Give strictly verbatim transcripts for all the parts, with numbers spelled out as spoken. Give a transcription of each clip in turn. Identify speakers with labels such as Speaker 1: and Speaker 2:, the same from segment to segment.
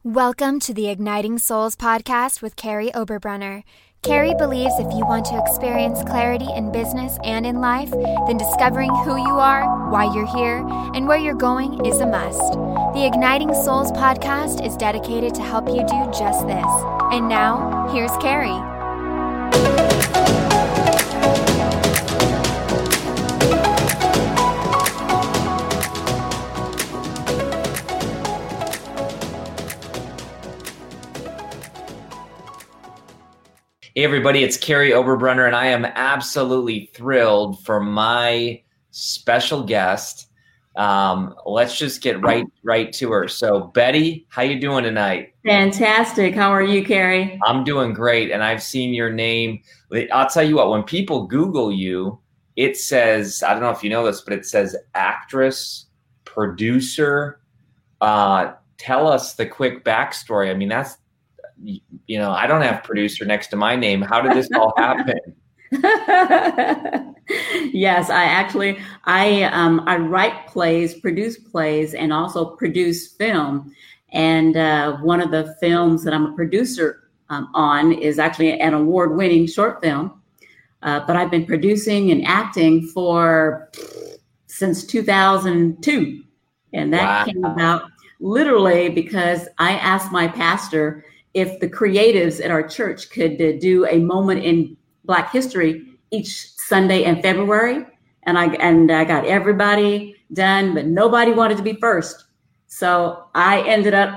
Speaker 1: Welcome to the Igniting Souls podcast with Carrie Oberbrunner. Carrie believes if you want to experience clarity in business and in life, then discovering who you are, why you're here, and where you're going is a must. The Igniting Souls podcast is dedicated to help you do just this. And now, here's Carrie.
Speaker 2: Hey everybody, it's Carrie Oberbrunner, and I am absolutely thrilled for my special guest. Um, let's just get right right to her. So, Betty, how you doing tonight?
Speaker 3: Fantastic. How are you, Carrie?
Speaker 2: I'm doing great, and I've seen your name. I'll tell you what, when people Google you, it says, I don't know if you know this, but it says actress, producer. Uh, tell us the quick backstory. I mean, that's You know, I don't have producer next to my name. How did this all happen?
Speaker 3: Yes, I actually, I um, I write plays, produce plays, and also produce film. And uh, one of the films that I'm a producer um, on is actually an award-winning short film. Uh, but I've been producing and acting for since two thousand two. And that
Speaker 2: Wow.
Speaker 3: came about literally because I asked my pastor if the creatives at our church could uh, do a moment in Black history each Sunday in February. And I and I got everybody done, but nobody wanted to be first. So I ended up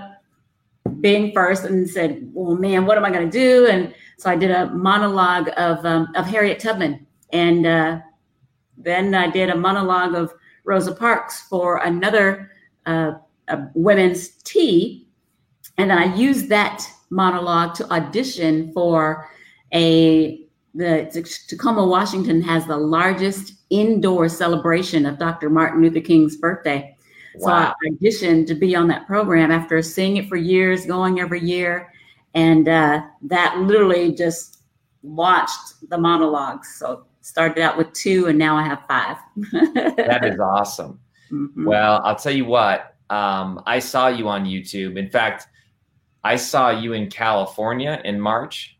Speaker 3: being first and said, well, man, what am I going to do? And so I did a monologue of um, of Harriet Tubman. And uh, then I did a monologue of Rosa Parks for another uh, a women's tea. And then I used that monologue to audition for a, the Tacoma, Washington has the largest indoor celebration of Doctor Martin Luther King's birthday. Wow. So I auditioned to be on that program after seeing it for years, going every year. And uh, that literally just launched the monologues. So started out with two and now I have five.
Speaker 2: That is awesome. Mm-hmm. Well, I'll tell you what, um, I saw you on YouTube. In fact, I saw you in California in March.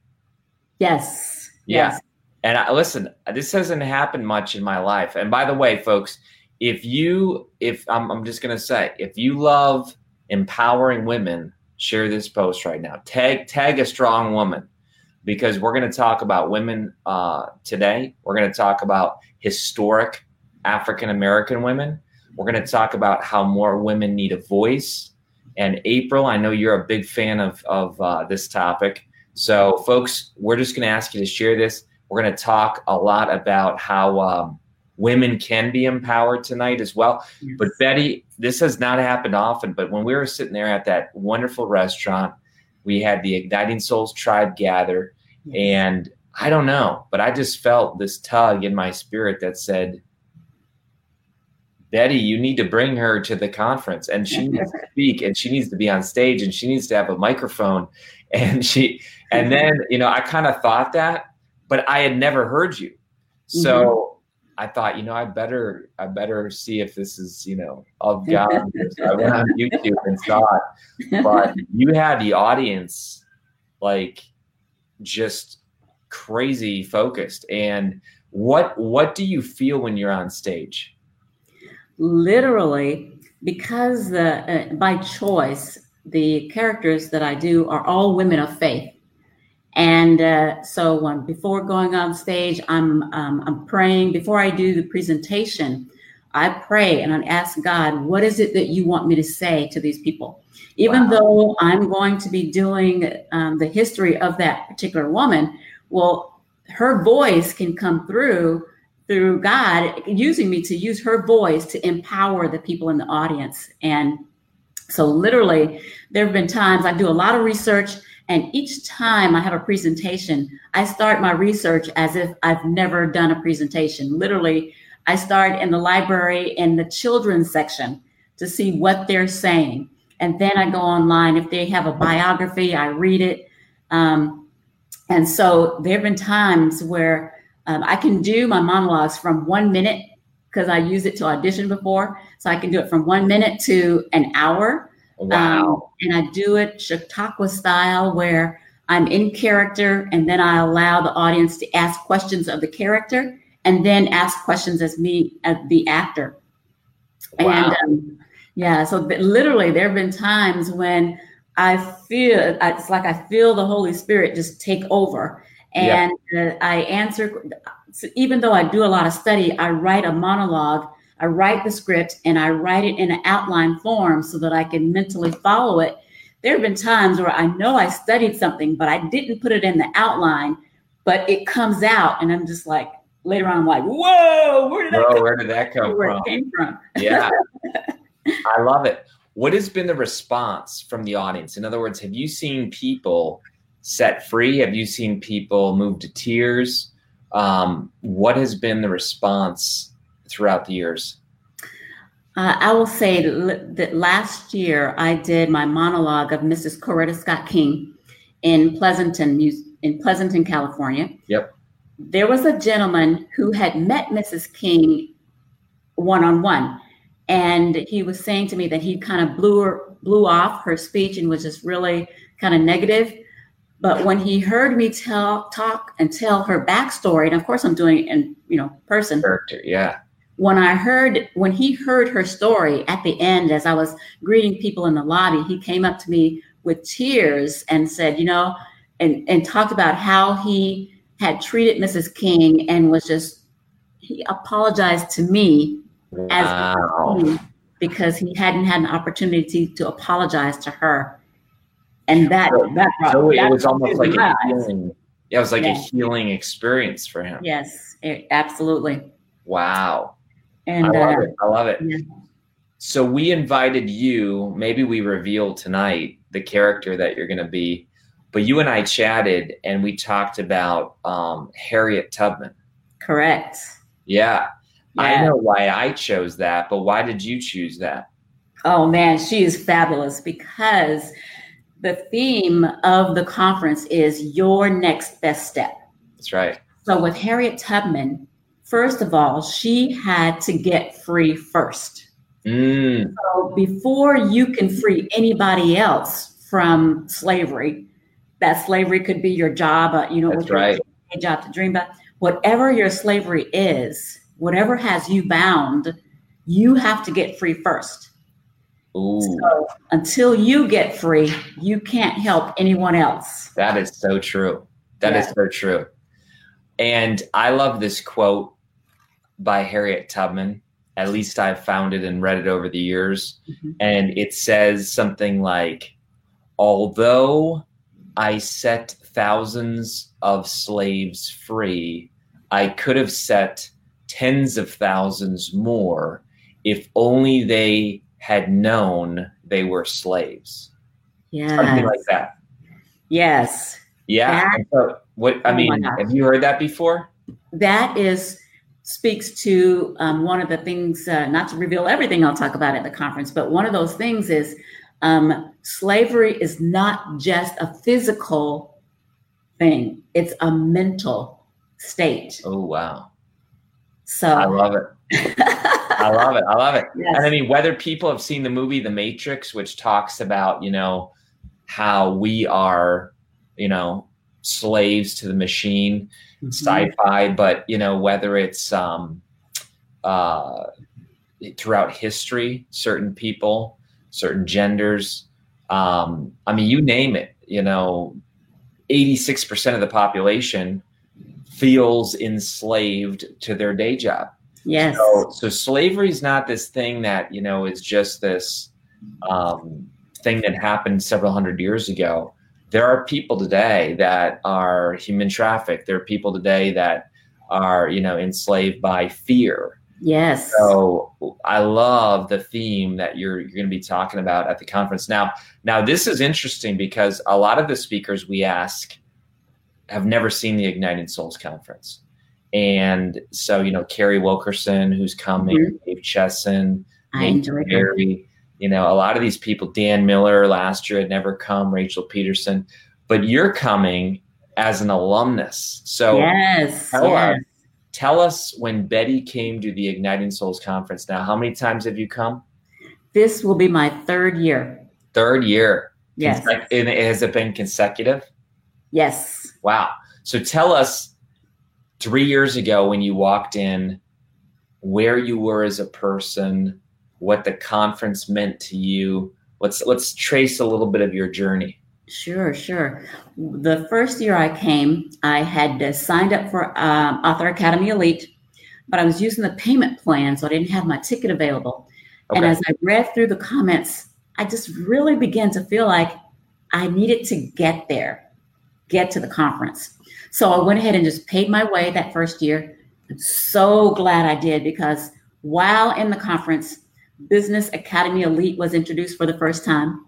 Speaker 3: Yes.
Speaker 2: Yeah.
Speaker 3: Yes.
Speaker 2: And I, listen, this hasn't happened much in my life. And by the way, folks, if you, if I'm, I'm just going to say, if you love empowering women, share this post right now. Tag, tag a strong woman, because we're going to talk about women uh, today. We're going to talk about historic African-American women. We're going to talk about how more women need a voice. And April, I know you're a big fan of, of uh, this topic. So, folks, we're just going to ask you to share this. We're going to talk a lot about how um, women can be empowered tonight as well. Yes. But, Betty, this has not happened often. But when we were sitting there at that wonderful restaurant, we had the Igniting Souls tribe gather. Yes. And I don't know, but I just felt this tug in my spirit that said, Betty, you need to bring her to the conference, and she needs to speak, and she needs to be on stage, and she needs to have a microphone. And she, and then, you know, I kind of thought that, but I had never heard you. So mm-hmm. I thought, you know, I better, I better see if this is, you know, of God. So I went on YouTube and saw it, but you had the audience like just crazy focused. And what, what do you feel when you're on stage?
Speaker 3: Literally, because the, uh, by choice, the characters that I do are all women of faith. And uh, so when, before going on stage, I'm, um, I'm praying. Before I do the presentation, I pray and I ask God, what is it that you want me to say to these people? Even wow. though I'm going to be doing um, the history of that particular woman, well, her voice can come through through God using me to use her voice to empower the people in the audience. And so literally there have been times I do a lot of research, and each time I have a presentation, I start my research as if I've never done a presentation. Literally, I start in the library in the children's section to see what they're saying. And then I go online. If they have a biography, I read it. Um, and so there have been times where Um, I can do my monologues from one minute because I used it to audition before. So I can do it from one minute to an hour.
Speaker 2: Wow.
Speaker 3: Um, and I do it Chautauqua style, where I'm in character and then I allow the audience to ask questions of the character and then ask questions as me, as the actor.
Speaker 2: Wow.
Speaker 3: And um, yeah, so th- literally there have been times when I feel, it's like I feel the Holy Spirit just take over. And yeah. uh, I answer, so even though I do a lot of study, I write a monologue, I write the script, and I write it in an outline form so that I can mentally follow it. There have been times where I know I studied something, but I didn't put it in the outline, but it comes out, and I'm just like, later on, I'm like, whoa, where did that
Speaker 2: Whoa,
Speaker 3: come
Speaker 2: where did that come
Speaker 3: where
Speaker 2: from?
Speaker 3: It came from.
Speaker 2: Yeah, I love it. What has been the response from the audience? In other words, have you seen people set free? Have you seen people move to tears? Um, what has been the response throughout the years?
Speaker 3: Uh, I will say that last year I did my monologue of Missus Coretta Scott King in Pleasanton, in Pleasanton, California.
Speaker 2: Yep.
Speaker 3: There was a gentleman who had met Missus King one-on-one, and he was saying to me that he kind of blew her, blew off her speech and was just really kind of negative. But when he heard me tell, talk and tell her backstory, and of course I'm doing it in, you know, person.
Speaker 2: Character, yeah.
Speaker 3: When I heard, when he heard her story at the end, as I was greeting people in the lobby, he came up to me with tears and said, you know, and, and talked about how he had treated Missus King and was just, he apologized to me
Speaker 2: wow.
Speaker 3: as because he hadn't had an opportunity to apologize to her. And that,
Speaker 2: so,
Speaker 3: that, brought,
Speaker 2: so it
Speaker 3: that
Speaker 2: was almost like a
Speaker 3: eyes.
Speaker 2: healing. Yeah, it was like
Speaker 3: yeah.
Speaker 2: a healing experience for him.
Speaker 3: Yes, it, absolutely.
Speaker 2: Wow.
Speaker 3: And
Speaker 2: I love
Speaker 3: uh,
Speaker 2: it. I love it.
Speaker 3: Yeah.
Speaker 2: So we invited you, maybe we reveal tonight the character that you're going to be, but you and I chatted and we talked about um, Harriet Tubman.
Speaker 3: Correct.
Speaker 2: Yeah.
Speaker 3: yeah.
Speaker 2: I know why I chose that, but why did you choose that?
Speaker 3: Oh man, she is fabulous because the theme of the conference is your next best step.
Speaker 2: That's right.
Speaker 3: So with Harriet Tubman, first of all, she had to get free first.
Speaker 2: Mm.
Speaker 3: So before you can free anybody else from slavery, that slavery could be your job, uh, you know,
Speaker 2: That's
Speaker 3: with your
Speaker 2: right.
Speaker 3: job to dream about. Whatever your slavery is, whatever has you bound, you have to get free first.
Speaker 2: Ooh.
Speaker 3: So until you get free, you can't help anyone else.
Speaker 2: That is so true. That yeah. is so true. And I love this quote by Harriet Tubman. At least I've found it and read it over the years. Mm-hmm. And it says something like, although I set thousands of slaves free, I could have set tens of thousands more if only they had known they were slaves.
Speaker 3: Yeah.
Speaker 2: Something like that.
Speaker 3: Yes.
Speaker 2: Yeah.
Speaker 3: That,
Speaker 2: so what, I
Speaker 3: oh
Speaker 2: mean, have you heard that before?
Speaker 3: That is speaks to um, one of the things, uh, not to reveal everything I'll talk about at the conference, but one of those things is um, slavery is not just a physical thing. It's a mental state.
Speaker 2: Oh, wow.
Speaker 3: So
Speaker 2: I love it. I love it. I love it.
Speaker 3: Yes.
Speaker 2: And I mean, whether people have seen the movie The Matrix, which talks about, you know, how we are, you know, slaves to the machine, mm-hmm. sci-fi, but, you know, whether it's um, uh, throughout history, certain people, certain genders, um, I mean, you name it, you know, eighty-six percent of the population feels enslaved to their day job.
Speaker 3: Yes.
Speaker 2: So, so slavery is not this thing that, you know, is just this um, thing that happened several hundred years ago. There are people today that are human trafficked. There are people today that are, you know, enslaved by fear.
Speaker 3: Yes.
Speaker 2: So I love the theme that you're you're going to be talking about at the conference. Now, now this is interesting because a lot of the speakers we ask have never seen the Igniting Souls conference. And so, you know, Carrie Wilkerson, who's coming, mm-hmm. Dave Chesson, Nate Berry, you know, a lot of these people, Dan Miller last year had never come, Rachel Peterson, but you're coming as an alumnus. So
Speaker 3: yes,
Speaker 2: tell,
Speaker 3: yes.
Speaker 2: Us, tell us when Betty came to the Igniting Souls conference. Now, how many times have you come?
Speaker 3: This will be my third year.
Speaker 2: Third year.
Speaker 3: Yes.
Speaker 2: Consec- and has it been consecutive?
Speaker 3: Yes.
Speaker 2: Wow. So tell us, three years ago when you walked in, where you were as a person, what the conference meant to you. Let's let's trace a little bit of your journey.
Speaker 3: Sure, sure. The first year I came, I had uh, signed up for um, Author Academy Elite, but I was using the payment plan, so I didn't have my ticket available. Okay. And as I read through the comments, I just really began to feel like I needed to get there, get to the conference. So I went ahead and just paid my way that first year. I'm so glad I did, because while in the conference, Business Academy Elite was introduced for the first time.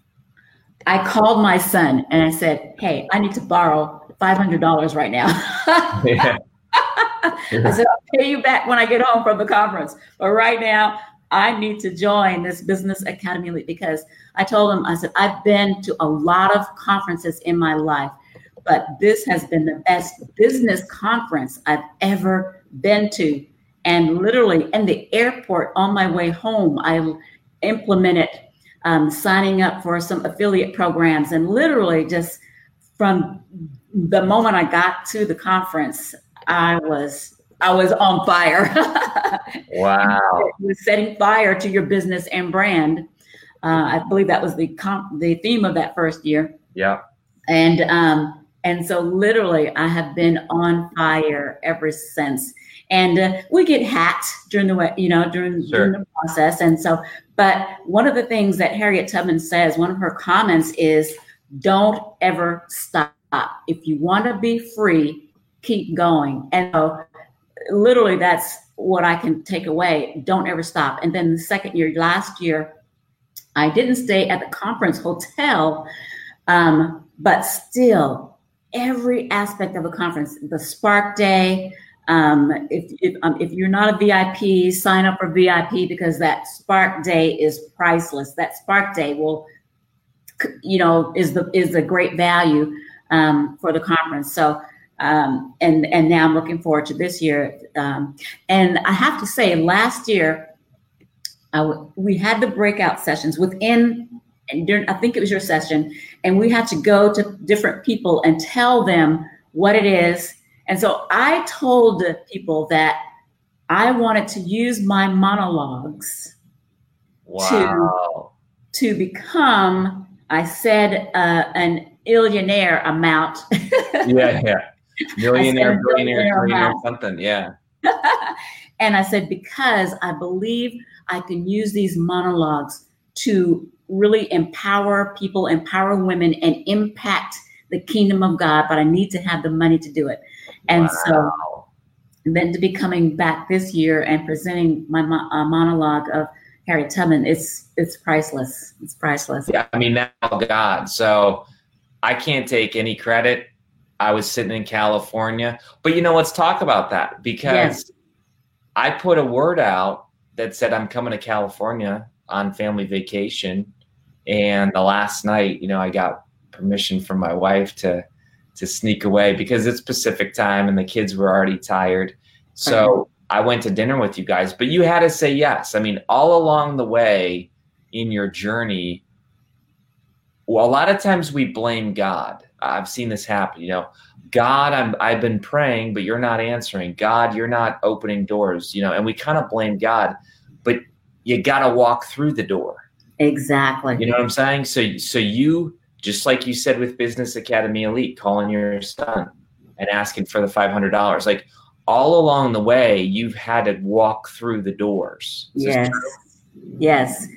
Speaker 3: I called my son and I said, hey, I need to borrow five hundred dollars right now. Yeah. I said, I'll pay you back when I get home from the conference. But right now, I need to join this Business Academy Elite, because I told him, I said, I've been to a lot of conferences in my life, but this has been the best business conference I've ever been to. And literally in the airport on my way home, I implemented um, signing up for some affiliate programs. And literally just from the moment I got to the conference, I was I was on fire.
Speaker 2: Wow.
Speaker 3: It was setting fire to your business and brand. Uh, I believe that was the comp- the theme of that first year.
Speaker 2: Yeah.
Speaker 3: And um, and so literally I have been on fire ever since. And uh, we get hacked during the way, you know, during, sure. during the process. And so, but one of the things that Harriet Tubman says, one of her comments is, don't ever stop. If you want to be free, keep going. And so literally that's what I can take away. Don't ever stop. And then the second year, last year, I didn't stay at the conference hotel, um, but still every aspect of the conference, the Spark Day. Um, if if, um, if you're not a V I P, sign up for V I P, because that Spark Day is priceless. That Spark Day will, you know, is the is a great value um, for the conference. So, um, and and now I'm looking forward to this year. Um, and I have to say, last year I w- we had the breakout sessions within. And during, I think it was your session, and we had to go to different people and tell them what it is. And so I told people that I wanted to use my monologues
Speaker 2: wow.
Speaker 3: to, to become, I said, uh, an illionaire amount.
Speaker 2: yeah, yeah. Millionaire, billionaire, trillionaire, something, yeah.
Speaker 3: And I said, because I believe I can use these monologues to really empower people, empower women, and impact the kingdom of God, but I need to have the money to do it. And wow. so then to be coming back this year and presenting my mo- uh, monologue of Harriet Tubman, it's it's priceless. It's priceless.
Speaker 2: Yeah, I mean, now God. So I can't take any credit. I was sitting in California. But, you know, let's talk about that, because yes. I put a word out that said I'm coming to California on family vacation. And the last night, you know, I got permission from my wife to to sneak away because it's Pacific time and the kids were already tired. So mm-hmm. I went to dinner with you guys, but you had to say yes. I mean, all along the way in your journey, well, a lot of times we blame God. I've seen this happen, you know, God, I'm, I've been praying, but you're not answering. God, you're not opening doors, you know, and we kind of blame God, but you got to walk through the door.
Speaker 3: Exactly.
Speaker 2: You know what I'm saying? So, so you, just like you said with Business Academy Elite, calling your son and asking for the five hundred dollars, like all along the way, you've had to walk through the doors. Is
Speaker 3: yes. Yes.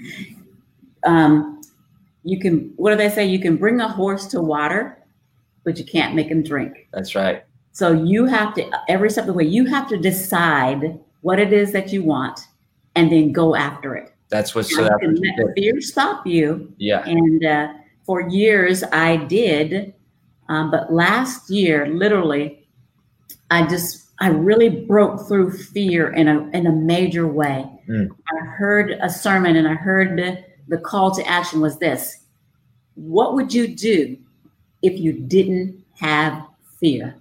Speaker 3: Um, you can, what do they say? You can bring a horse to water, but you can't make him drink.
Speaker 2: That's right.
Speaker 3: So you have to, every step of the way, you have to decide what it is that you want and then go after it.
Speaker 2: That's what, so that's
Speaker 3: what let fear stop you.
Speaker 2: Yeah.
Speaker 3: And uh, for years I did, um, but last year, literally, I just, I really broke through fear in a in a major way. Mm. I heard a sermon and I heard the, the call to action was this: what would you do if you didn't have fear?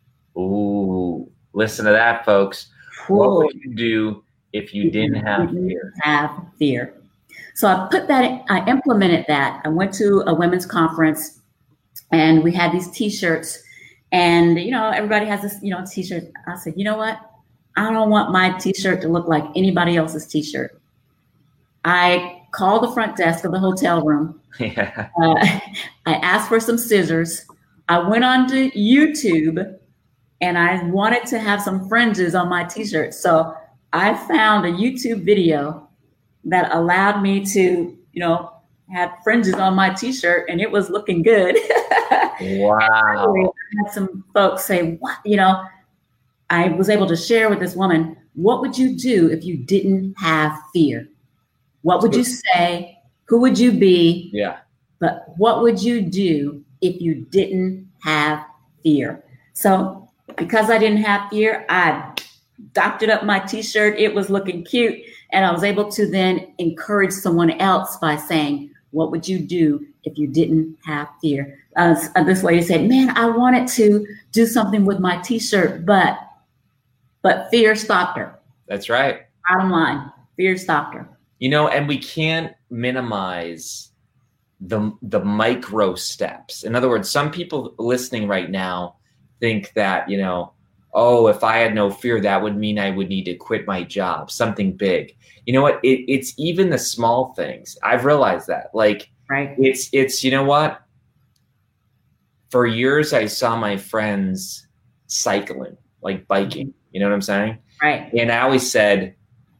Speaker 2: Ooh, listen to that, folks. Ooh. What would you do if you didn't have
Speaker 3: didn't
Speaker 2: fear?
Speaker 3: Have fear. So I put that, I implemented that. I went to a women's conference and we had these t-shirts and, you know, everybody has this, you know, t-shirt. I said, you know what? I don't want my t-shirt to look like anybody else's t-shirt. I called the front desk of the hotel room.
Speaker 2: Yeah.
Speaker 3: Uh, I asked for some scissors. I went on to YouTube and I wanted to have some fringes on my t-shirt. So I found a YouTube video that allowed me to, you know, have fringes on my t-shirt and it was looking good.
Speaker 2: Wow.
Speaker 3: I had some folks say, what, you know, I was able to share with this woman, what would you do if you didn't have fear? What would you say? Who would you be?
Speaker 2: Yeah.
Speaker 3: But what would you do if you didn't have fear? So because I didn't have fear, I doctored up my t-shirt. It was looking cute. And I was able to then encourage someone else by saying, what would you do if you didn't have fear? Uh, this lady said, man, I wanted to do something with my t-shirt, but but fear stopped her.
Speaker 2: That's right.
Speaker 3: Bottom line, fear stopped her.
Speaker 2: You know, and we can't minimize the the micro steps. In other words, some people listening right now think that, you know, oh, if I had no fear, that would mean I would need to quit my job, something big. You know what? It, it's even the small things. I've realized that. Like,
Speaker 3: right.
Speaker 2: it's, it's, you know what? For years, I saw my friends cycling, like biking. You know what I'm saying?
Speaker 3: Right.
Speaker 2: And I always said,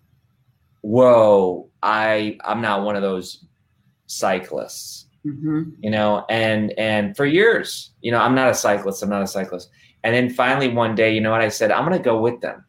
Speaker 2: whoa, I, I'm not one of those cyclists,
Speaker 3: mm-hmm.
Speaker 2: you know, and, and for years, you know, I'm not a cyclist. I'm not a cyclist. And then finally one day, you know what, I said, I'm going to go with them.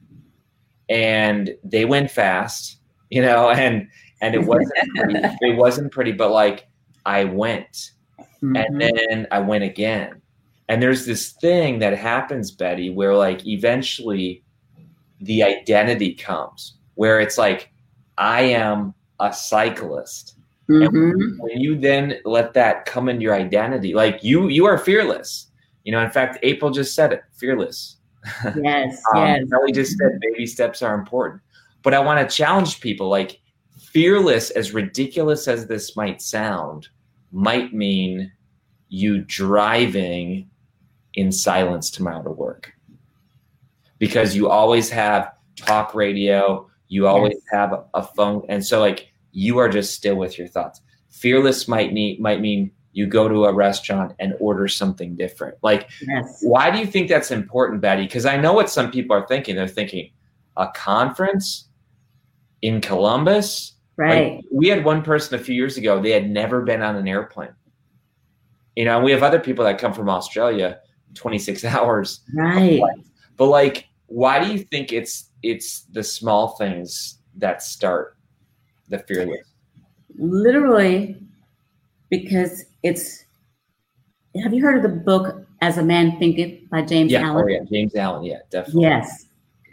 Speaker 2: And they went fast, you know, and, and it wasn't, pretty, it wasn't pretty, but like I went mm-hmm. and then I went again. And there's this thing that happens, Betty, where like eventually the identity comes where it's like, I am a cyclist.
Speaker 3: Mm-hmm.
Speaker 2: And when you then let that come into your identity, like you, you are fearless. You know, in fact, April just said it, fearless.
Speaker 3: Yes,
Speaker 2: um,
Speaker 3: yes.
Speaker 2: Kelly just said baby steps are important. But I want to challenge people, like fearless, as ridiculous as this might sound, might mean you driving in silence tomorrow to work. Because you always have talk radio, you always yes. have a, a phone. And so like you are just still with your thoughts. Fearless might need might mean you go to a restaurant and order something different. Like,
Speaker 3: yes.
Speaker 2: Why do you think that's important, Betty? Because I know what some people are thinking. They're thinking, a conference in Columbus?
Speaker 3: Right.
Speaker 2: Like, we had one person a few years ago, they had never been on an airplane. You know, we have other people that come from Australia, twenty-six hours.
Speaker 3: Right.
Speaker 2: But like, why do you think it's it's the small things that start the fearless?
Speaker 3: Literally, because it's, have you heard of the book As a Man Thinketh by James
Speaker 2: yeah.
Speaker 3: Allen?
Speaker 2: Oh, yeah, James Allen, yeah, definitely.
Speaker 3: Yes.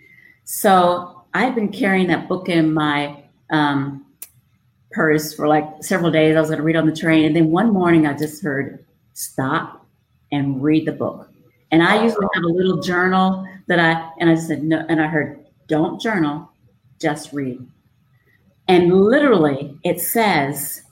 Speaker 3: So I've been carrying that book in my um, purse for like several days. I was going to read on the train. And then one morning I just heard, stop and read the book. And I usually have a little journal that I, and I just said, no, and I heard, don't journal, just read. And literally it says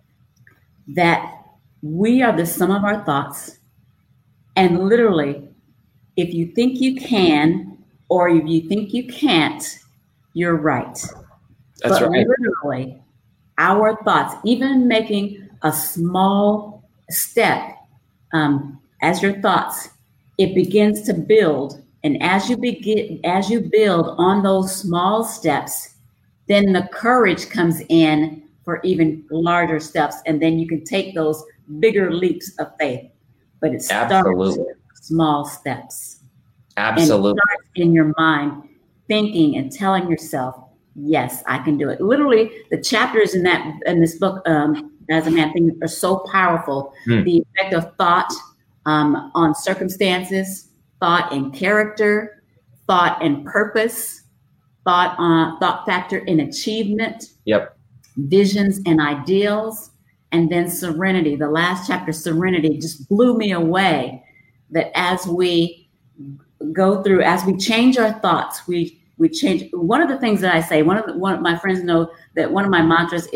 Speaker 3: that we are the sum of our thoughts. And literally, if you think you can, or if you think you can't, you're right.
Speaker 2: That's
Speaker 3: but
Speaker 2: right.
Speaker 3: Literally, our thoughts, even making a small step um, as your thoughts, it begins to build. And as you begin, as you build on those small steps, then the courage comes in for even larger steps. And then you can take those bigger leaps of faith. But it starts
Speaker 2: Absolutely.
Speaker 3: with small steps.
Speaker 2: Absolutely.
Speaker 3: And it starts in your mind, thinking and telling yourself, yes, I can do it. Literally, the chapters in that in this book, um, As a Man Thinketh, are so powerful. Hmm. The effect of thought um, on circumstances, thought and character, thought and purpose, thought on thought factor in achievement.
Speaker 2: Yep.
Speaker 3: Visions and ideals, and then serenity. The last chapter, serenity, just blew me away. That as we go through, as we change our thoughts, we we change. One of the things that I say, one of the, one of my friends know that one of my mantras is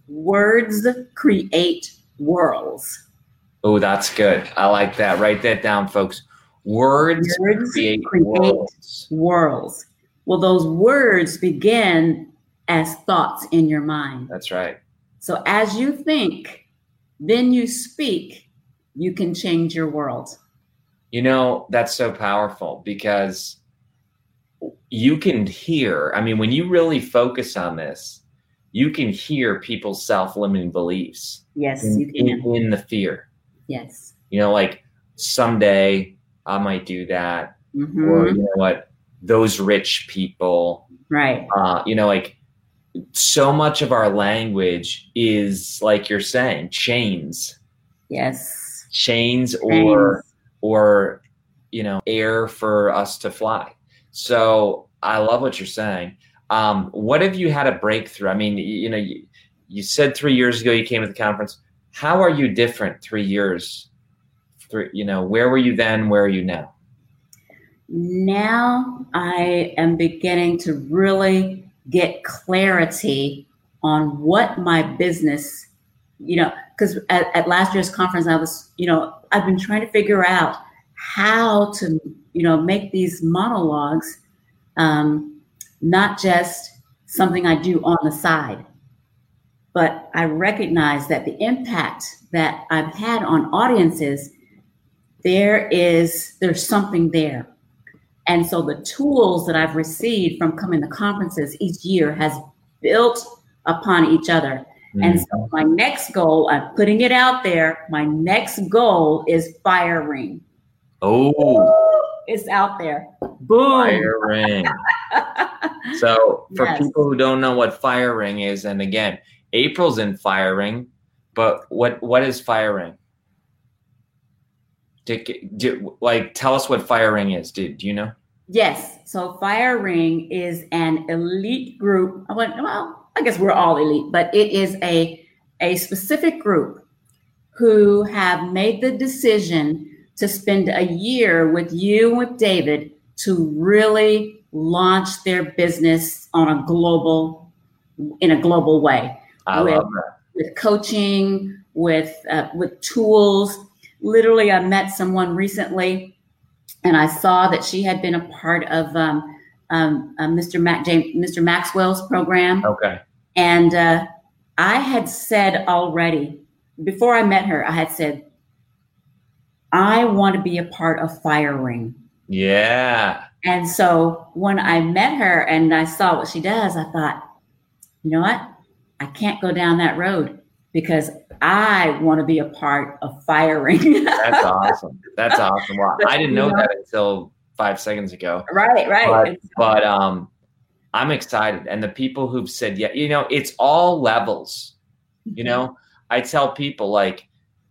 Speaker 3: words create worlds.
Speaker 2: Oh, that's good. I like that. Write that down, folks. Words, words create, create worlds.
Speaker 3: worlds. Well, those words begin as thoughts in your mind.
Speaker 2: That's right.
Speaker 3: So as you think, then you speak, you can change your world.
Speaker 2: You know, that's so powerful because you can hear, I mean, when you really focus on this, you can hear people's self-limiting beliefs.
Speaker 3: Yes,
Speaker 2: in,
Speaker 3: you can.
Speaker 2: In, in the fear.
Speaker 3: Yes.
Speaker 2: You know, like someday I might do that.
Speaker 3: Mm-hmm.
Speaker 2: Or, you know what, those rich people.
Speaker 3: Right.
Speaker 2: Uh, you know, like so much of our language is, like you're saying, chains.
Speaker 3: Yes.
Speaker 2: Chains or, chains. or, you know, air for us to fly. So I love what you're saying. Um, what have you had a breakthrough? I mean, you, you know, you, you said three years ago you came to the conference. How are you different three years? Three, you know, where were you then? Where are you now?
Speaker 3: Now I am beginning to really get clarity on what my business, you know, because at, at last year's conference, I was, you know, I've been trying to figure out how to, you know, make these monologues um, not just something I do on the side, but I recognize that the impact that I've had on audiences, there is, there's something there. And so the tools that I've received from coming to conferences each year has built upon each other. Mm-hmm. And so my next goal, I'm putting it out there, my next goal is Fire Ring.
Speaker 2: Oh,
Speaker 3: it's out there. Boom.
Speaker 2: Fire Ring. So for yes. people who don't know what Fire Ring is, and again, April's in Fire Ring, but what what is Fire Ring? Do, do, like, tell us what Fire Ring is. Do, do you know?
Speaker 3: Yes. So Fire Ring is an elite group. I went, well, I guess we're all elite, but it is a, a specific group who have made the decision to spend a year with you and with David to really launch their business on a global, in a global way.
Speaker 2: I
Speaker 3: with,
Speaker 2: love that.
Speaker 3: With coaching, with uh, with tools. Literally, I met someone recently, and I saw that she had been a part of um, um, uh, Mister Mac James, Mister Maxwell's program.
Speaker 2: Okay.
Speaker 3: And uh, I had said already, before I met her, I had said, I want to be a part of Fire Ring.
Speaker 2: Yeah.
Speaker 3: And so when I met her and I saw what she does, I thought, you know what? I can't go down that road because I want to be a part of Fire Ring.
Speaker 2: That's awesome. That's awesome. Well, I didn't know that until five seconds ago.
Speaker 3: Right, right.
Speaker 2: But, but um, I'm excited. And the people who've said, yeah, you know, it's all levels. You know, I tell people, like,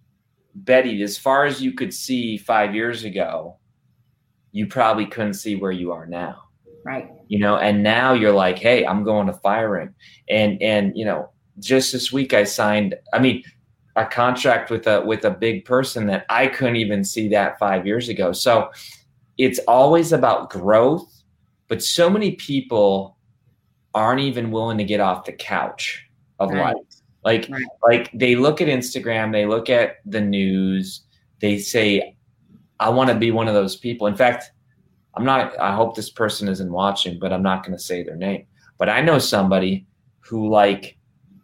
Speaker 2: Betty, as far as you could see five years ago, you probably couldn't see where you are now.
Speaker 3: Right.
Speaker 2: You know, and now you're like, hey, I'm going to Fire Ring. And, and, you know, just this week I signed, I mean, a contract with a, with a big person that I couldn't even see that five years ago. So it's always about growth, but so many people aren't even willing to get off the couch of
Speaker 3: right.
Speaker 2: life. Like,
Speaker 3: right.
Speaker 2: like they look at Instagram, they look at the news, they say, I want to be one of those people. In fact, I'm not, I hope this person isn't watching, but I'm not going to say their name. But I know somebody who, like,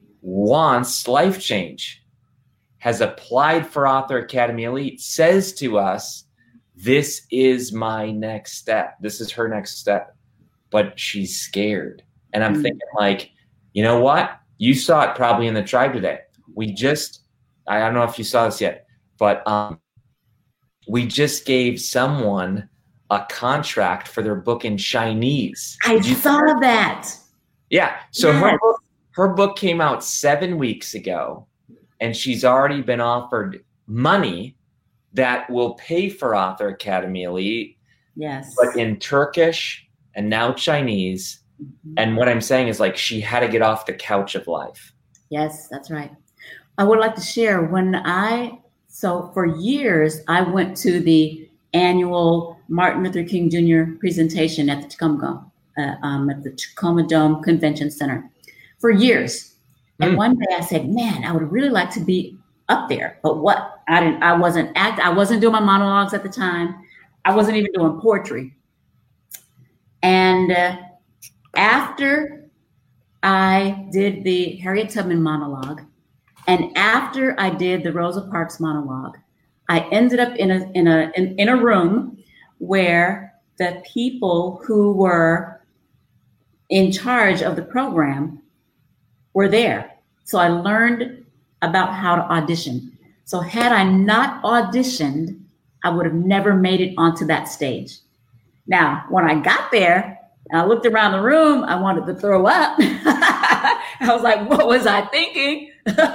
Speaker 2: wants life change, has applied for Author Academy Elite, says to us, this is my next step. This is her next step. But she's scared. And I'm mm-hmm. thinking, like, you know what? You saw it probably in the tribe today. We just, I don't know if you saw this yet, but um, we just gave someone a contract for their book in Chinese.
Speaker 3: I saw that.
Speaker 2: Yeah. So
Speaker 3: yes.
Speaker 2: her book, her book came out seven weeks ago, and she's already been offered money that will pay for Author Academy Elite.
Speaker 3: Yes.
Speaker 2: But in Turkish and now Chinese. Mm-hmm. And what I'm saying is, like, she had to get off the couch of life.
Speaker 3: Yes, that's right. I would like to share when I, so for years, I went to the annual Martin Luther King Junior presentation at the Tacoma, uh, um, at the Tacoma Dome Convention Center for years. And
Speaker 2: Mm.
Speaker 3: one day I said, man, I would really like to be up there. But what I didn't, I wasn't act, I wasn't doing my monologues at the time. I wasn't even doing poetry. And uh, after I did the Harriet Tubman monologue, and after I did the Rosa Parks monologue, I ended up in a in a in, in a room where the people who were in charge of the program were there. So I learned about how to audition. So had I not auditioned, I would have never made it onto that stage. Now, when I got there, and I looked around the room, I wanted to throw up. I was like, what was I thinking?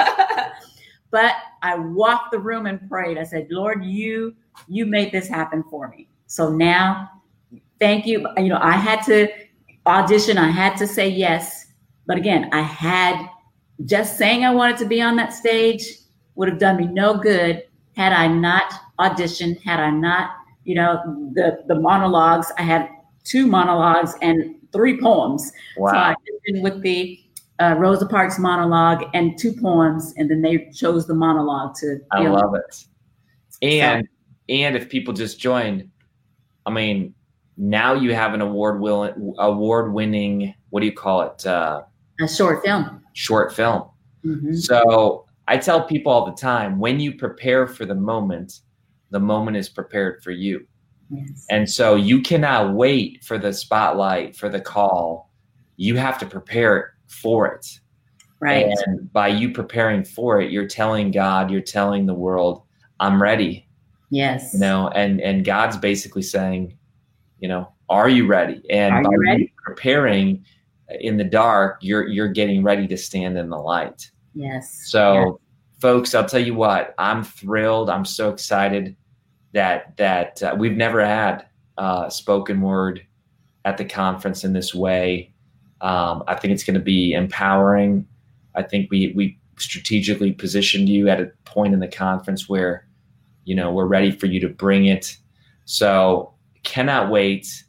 Speaker 3: But I walked the room and prayed. I said, Lord, you, you made this happen for me. So now, thank you. You know, I had to audition. I had to say yes. But again, I had just saying I wanted to be on that stage would have done me no good had I not auditioned, had I not, you know, the, the monologues. I had two monologues and three poems.
Speaker 2: Wow.
Speaker 3: So I auditioned with the uh, Rosa Parks monologue and two poems, and then they chose the monologue to.
Speaker 2: I
Speaker 3: know,
Speaker 2: love it. And
Speaker 3: so,
Speaker 2: and if people just joined, I mean, now you have an award will award winning. What do you call it? Uh,
Speaker 3: a short film.
Speaker 2: Short film.
Speaker 3: Mm-hmm.
Speaker 2: So I tell people all the time, when you prepare for the moment, the moment is prepared for you.
Speaker 3: Yes.
Speaker 2: And so you cannot wait for the spotlight, for the call. You have to prepare for it.
Speaker 3: Right.
Speaker 2: And by you preparing for it, you're telling God, you're telling the world, I'm ready.
Speaker 3: Yes.
Speaker 2: You know, and, and God's basically saying, you know, are you ready? And
Speaker 3: Are
Speaker 2: by
Speaker 3: you ready?
Speaker 2: you preparing in the dark, you're you're getting ready to stand in the light.
Speaker 3: Yes.
Speaker 2: So,
Speaker 3: yeah.
Speaker 2: folks, I'll tell you what, I'm thrilled. I'm so excited that that uh, we've never had uh, spoken word at the conference in this way. Um, I think it's going to be empowering. I think we we strategically positioned you at a point in the conference where, you know, we're ready for you to bring it. So, cannot wait.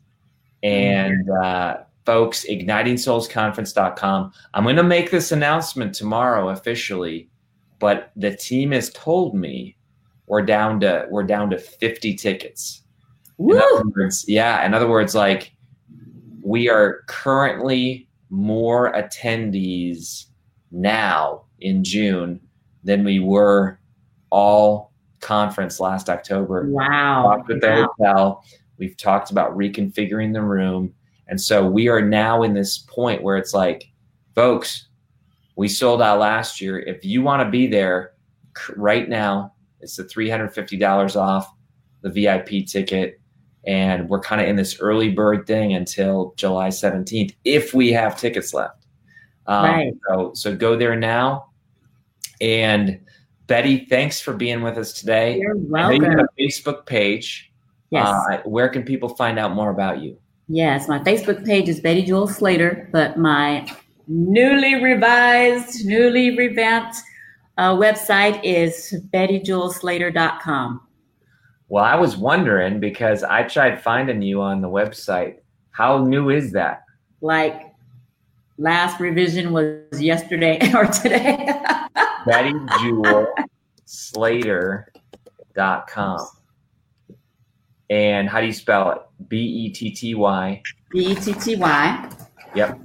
Speaker 2: And uh, folks, igniting souls conference dot com. I'm going to make this announcement tomorrow officially, but the team has told me we're down to we're down to fifty tickets.
Speaker 3: Woo!
Speaker 2: In other words, yeah, in other words, like we are currently more attendees now in June than we were all conference last October.
Speaker 3: Wow.
Speaker 2: Talked with the
Speaker 3: wow.
Speaker 2: hotel. We've talked about reconfiguring the room. And so we are now in this point where it's like, folks, we sold out last year. If you want to be there right now, it's the three hundred fifty dollars off the V I P ticket. And we're kind of in this early bird thing until July seventeenth, if we have tickets left. Um,
Speaker 3: Right.
Speaker 2: So, so go there now. And Betty, thanks for being with us today.
Speaker 3: You're
Speaker 2: I know you
Speaker 3: welcome.
Speaker 2: have a Facebook page.
Speaker 3: Yes.
Speaker 2: Uh, where can people find out more about you?
Speaker 3: Yes. My Facebook page is Betty Jewel Slater, but my newly revised, newly revamped uh, website is betty jewel slater dot com.
Speaker 2: Well, I was wondering because I tried finding you on the website. How new is that?
Speaker 3: Like last revision was yesterday or today.
Speaker 2: betty jewel slater dot com. And how do you spell it? B E T T Y.
Speaker 3: B E T T Y.
Speaker 2: Yep.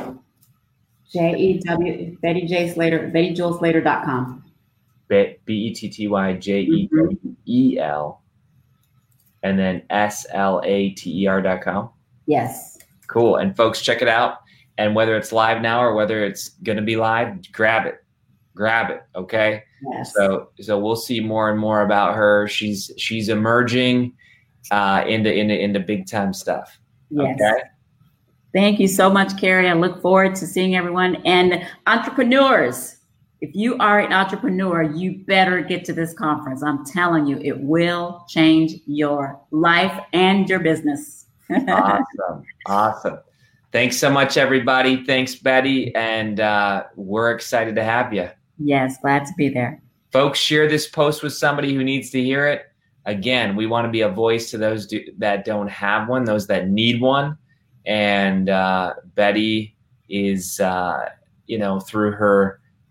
Speaker 3: J E W Betty J Slater, betty jewel slater dot com.
Speaker 2: B E T T Y J E W E L. And then S L A T E R dot com.
Speaker 3: Yes.
Speaker 2: Cool. And folks, check it out. And whether it's live now or whether it's going to be live, grab it. Grab it. Okay.
Speaker 3: Yes.
Speaker 2: So, so we'll see more and more about her. She's, she's emerging uh, into, into, into big time stuff.
Speaker 3: Yes.
Speaker 2: Okay.
Speaker 3: Thank you so much, Carrie. I look forward to seeing everyone. And entrepreneurs, if you are an entrepreneur, you better get to this conference. I'm telling you, it will change your life and your business.
Speaker 2: Awesome. Awesome. Thanks so much, everybody. Thanks, Betty. And uh, we're excited to have you.
Speaker 3: Yes, glad to be there.
Speaker 2: Folks, share this post with somebody who needs to hear it. Again, we want to be a voice to those do, that don't have one, those that need one. And uh, Betty is, uh, you know, through her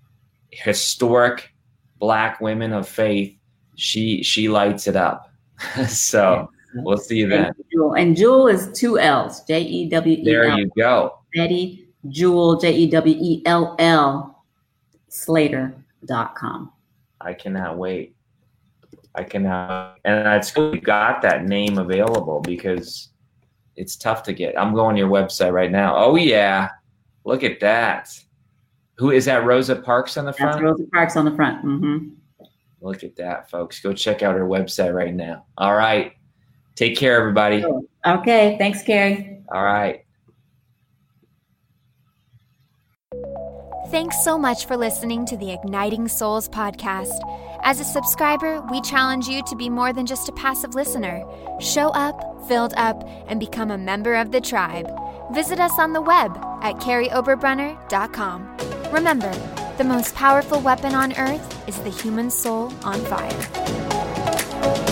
Speaker 2: historic Black women of faith. She she lights it up. So yeah. We'll see you then.
Speaker 3: Jewel. And Jewel is two L's. J E W E L.
Speaker 2: There you go.
Speaker 3: Betty Jewel, J E W E L L, Slater dot com.
Speaker 2: I cannot wait. I cannot. And it's good you got that name available because it's tough to get. I'm going to your website right now. Oh, yeah. Look at that. Who is that? Rosa Parks on the front?
Speaker 3: That's Rosa Parks on the front. Mm-hmm.
Speaker 2: Look at that, folks. Go check out her website right now. All right. Take care, everybody.
Speaker 3: Okay. Thanks, Carrie.
Speaker 2: All right.
Speaker 1: Thanks so much for listening to the Igniting Souls podcast. As a subscriber, we challenge you to be more than just a passive listener. Show up, filled up, and become a member of the tribe. Visit us on the web at carrie oberbrunner dot com. Remember, the most powerful weapon on earth is the human soul on fire.